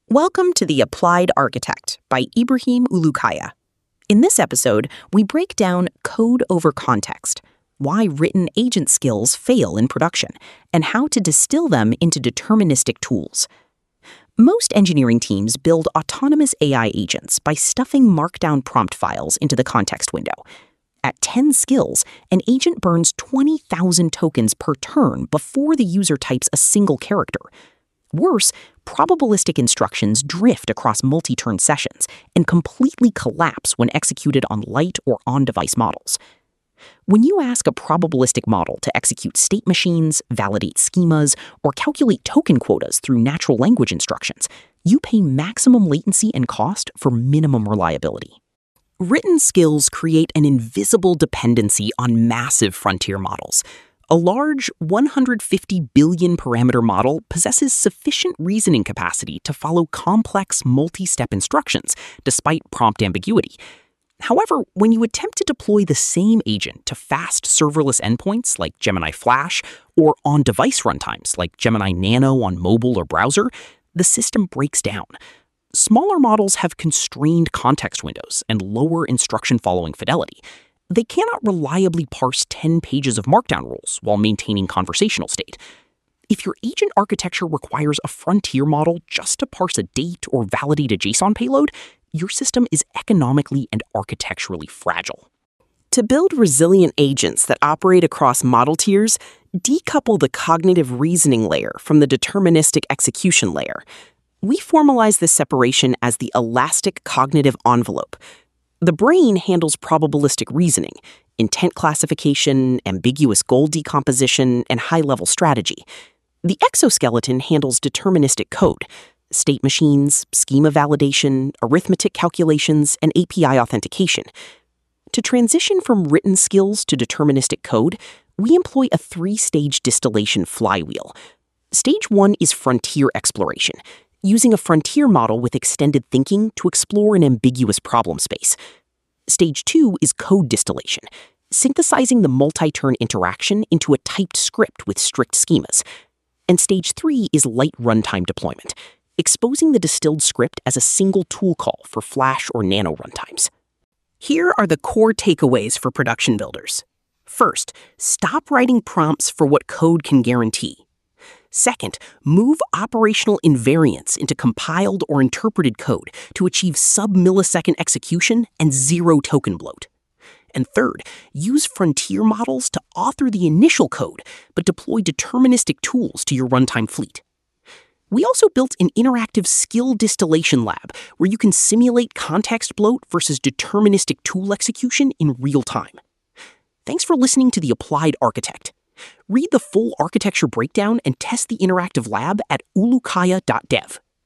Welcome to The Applied Architect by Ibrahim Ulukaya. In this episode, we break down code over context, why written agent skills fail in production, and how to distill them into deterministic tools. Most engineering teams build autonomous AI agents by stuffing Markdown prompt files into the context window. At 10 skills, an agent burns 20,000 tokens per turn before the user types a single character. Worse, probabilistic instructions drift across multi-turn sessions and completely collapse when executed on light or on-device models. When you ask a probabilistic model to execute state machines, validate schemas, or calculate token quotas through natural language instructions, you pay maximum latency and cost for minimum reliability. Written skills create an invisible dependency on massive frontier models. A large 150 billion parameter model possesses sufficient reasoning capacity to follow complex multi-step instructions, despite prompt ambiguity. However, when you attempt to deploy the same agent to fast serverless endpoints like Gemini Flash or on-device runtimes like Gemini Nano on mobile or browser, the system breaks down. Smaller models have constrained context windows and lower instruction-following fidelity. They cannot reliably parse 10 pages of Markdown rules while maintaining conversational state. If your agent architecture requires a frontier model just to parse a date or validate a JSON payload, your system is economically and architecturally fragile. To build resilient agents that operate across model tiers, decouple the cognitive reasoning layer from the deterministic execution layer. We formalize this separation as the elastic cognitive envelope. The brain handles probabilistic reasoning, intent classification, ambiguous goal decomposition, and high-level strategy. The exoskeleton handles deterministic code, state machines, schema validation, arithmetic calculations, and API authentication. To transition from written skills to deterministic code, we employ a 3-stage distillation flywheel. Stage 1 is frontier exploration, using a frontier model with extended thinking to explore an ambiguous problem space. Stage 2 is code distillation, synthesizing the multi-turn interaction into a typed script with strict schemas. And Stage 3 is light runtime deployment, exposing the distilled script as a single tool call for Flash or Nano runtimes. Here are the core takeaways for production builders. First, stop writing prompts for what code can guarantee. Second, move operational invariance into compiled or interpreted code to achieve sub-millisecond execution and zero token bloat. And third, use frontier models to author the initial code, but deploy deterministic tools to your runtime fleet. We also built an interactive skill distillation lab where you can simulate context bloat versus deterministic tool execution in real time. Thanks for listening to The Applied Architect. Read the full architecture breakdown and test the interactive lab at ulukaya.dev.